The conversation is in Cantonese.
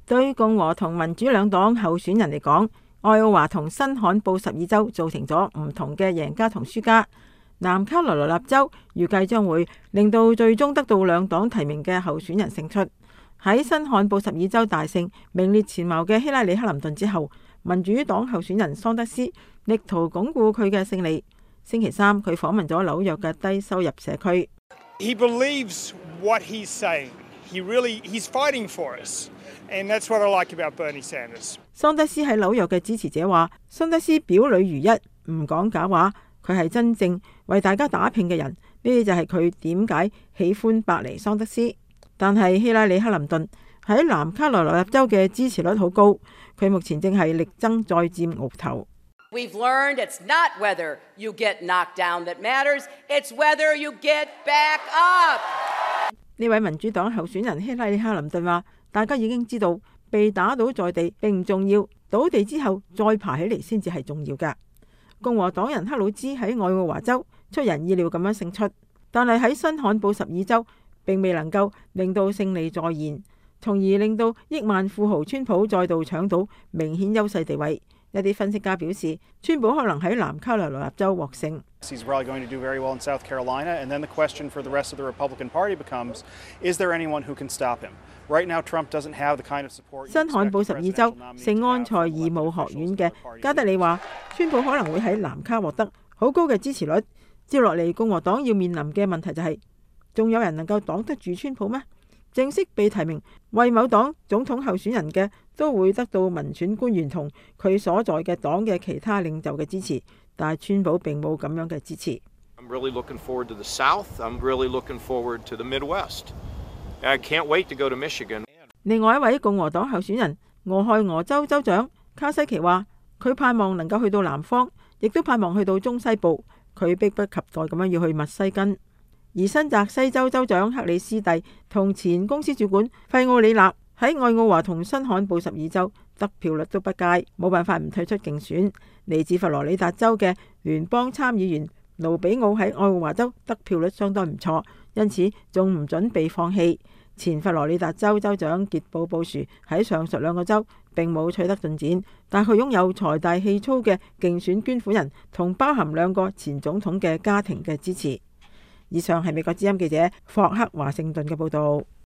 對共和同民主兩黨候選人嚟講，愛奧華同新罕布什爾州造成咗唔同嘅贏家同輸家。南卡羅來納州預計將會令到最終得到兩黨提名嘅候選人勝出。喺新罕布什爾州大勝名列前茅嘅希拉里克林頓之後，民主黨候選人桑德斯力圖鞏固佢嘅勝利。星期三，佢訪問咗紐約嘅低收入社區。 He believes what he's saying. He's fighting for us, and that's what I like about Bernie Sanders. 桑德斯喺紐約嘅支持者話：桑德斯表裏如一，唔講假話，佢係真正為大家打拼嘅人。呢啲就係佢點解喜歡伯尼桑德斯。但係希拉里克林頓喺南卡羅來納州嘅支持率好高，佢目前正係力爭再佔鰲頭。 We've learned it's not whether you get knocked down that matters, it's whether you get back up. 呢位民主黨候選人希拉里克林頓話：大家已經知道被打倒在地並唔重要，倒地之後再爬起嚟先至係重要㗎。共和黨人克魯茲喺愛奧華州出人意料咁樣勝出，但係喺新罕布什爾州並未能夠令到勝利再現，從而令到億萬富豪川普再度搶到明顯優勢地位。一啲分析家表示，川普可能喺南卡羅來納州獲勝。 He's probably going to do very well in South Carolina, and then the question for the rest of the Republican Party becomes, is there anyone who can stop him? Right now, Trump doesn't have the kind of support. 新罕布什爾州聖安塞義務學院嘅加德里話，川普可能會喺南卡獲得好高嘅支持率。接落嚟，共和黨要面臨嘅問題就係，仲有人能夠擋得住川普咩？正式被提名為某黨總統候選人嘅，都會得到民選官員同佢所在嘅黨嘅其他領袖嘅支持，但係川普並冇咁樣嘅支持。 I'm really looking forward to the South. I'm really looking forward to the Midwest. I can't wait to go to Michigan. 另外一位共和黨候選人俄亥俄州州長卡西奇話，佢盼望能夠去到南方，亦都盼望去到中西部。佢迫不及待咁樣要去密西根。而新澤西州州長克里斯蒂同前公司主管費奧里納喺愛奧華同新罕布什爾州得票率都不佳，冇辦法唔退出競選。嚟自佛羅里達州嘅聯邦參議員盧比奧喺愛奧華州得票率相當唔錯，因此仲唔準備放棄。前佛羅里達州州長傑布布殊喺上述兩個州並冇取得進展，但佢擁有財大氣粗嘅競選捐款人同包含兩個前總統嘅家庭嘅支持。以上係美國之音記者霍克華盛頓嘅報道。